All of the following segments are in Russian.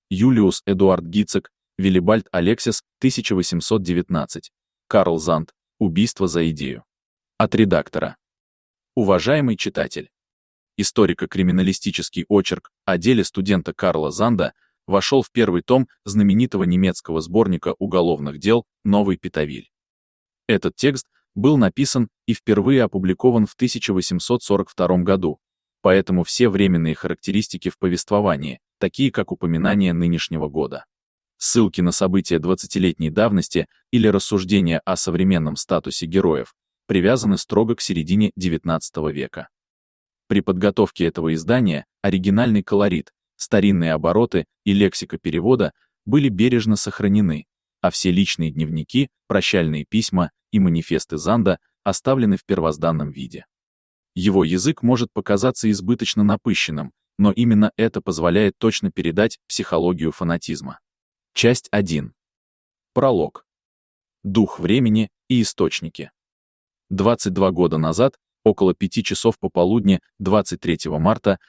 Юлиус Эдуард Гицек, Виллибальд Алексис, 1819. Карл Занд. Убийство за идею. От редактора. Уважаемый читатель, историко-криминалистический очерк о деле студента Карла Занда вошел в первый том знаменитого немецкого сборника уголовных дел «Новый Петавиль». Этот текст был написан и впервые опубликован в 1842 году, поэтому все временные характеристики в повествовании, такие как упоминание нынешнего года, ссылки на события 20-летней давности или рассуждения о современном статусе героев, привязаны строго к середине XIX века. При подготовке этого издания оригинальный колорит, старинные обороты и лексика перевода были бережно сохранены, а все личные дневники, прощальные письма и манифесты Занда оставлены в первозданном виде. Его язык может показаться избыточно напыщенным, но именно это позволяет точно передать психологию фанатизма. Часть 1. Пролог. Дух времени и источники. 22 года назад, около 5 часов пополудни 23 марта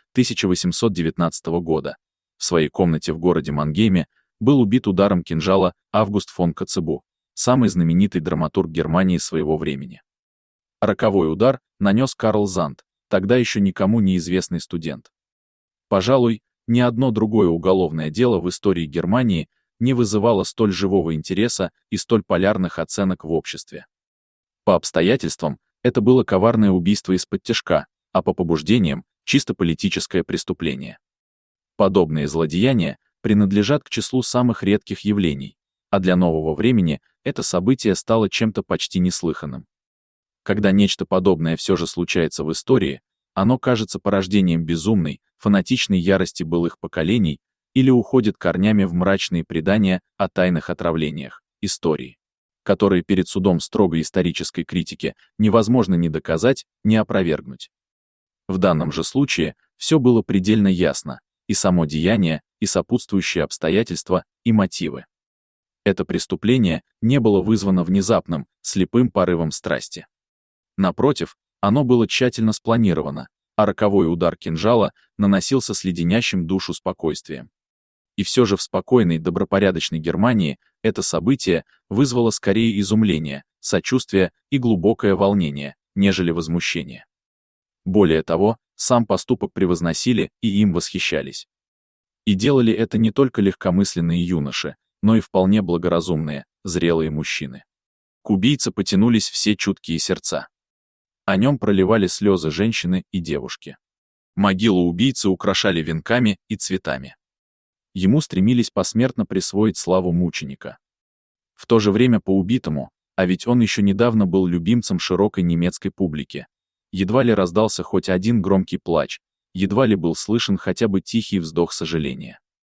1819 года, в своей комнате в городе Мангейме был убит ударом кинжала Август фон Коцебу, самый знаменитый драматург Германии своего времени. Роковой удар нанес Карл Занд, тогда еще никому неизвестный студент. Пожалуй, ни одно другое уголовное дело в истории Германии не вызывало столь живого интереса и столь полярных оценок в обществе. По обстоятельствам, это было коварное убийство исподтишка, а по побуждениям — чисто политическое преступление. Подобные злодеяния принадлежат к числу самых редких явлений, а для нового времени это событие стало чем-то почти неслыханным. Когда нечто подобное все же случается в истории, оно кажется порождением безумной, фанатичной ярости былых поколений или уходит корнями в мрачные предания о тайных отравлениях истории, которые перед судом строгой исторической критики невозможно ни доказать, ни опровергнуть. В данном же случае все было предельно ясно, и само деяние, и сопутствующие обстоятельства, и мотивы. Это преступление не было вызвано внезапным, слепым порывом страсти. Напротив, оно было тщательно спланировано, а роковой удар кинжала наносился с леденящим душу спокойствием. И все же в спокойной, добропорядочной Германии это событие вызвало скорее изумление, сочувствие и глубокое волнение, нежели возмущение. Более того, сам поступок превозносили и им восхищались. И делали это не только легкомысленные юноши, но и вполне благоразумные, зрелые мужчины. К убийце потянулись все чуткие сердца. О нем проливали слезы женщины и девушки. Могилу убийцы украшали венками и цветами. Ему стремились посмертно присвоить славу мученика. В то же время по убитому, а ведь он еще недавно был любимцем широкой немецкой публики, едва ли раздался хоть один громкий плач, едва ли был слышен хотя бы тихий вздох сожаления.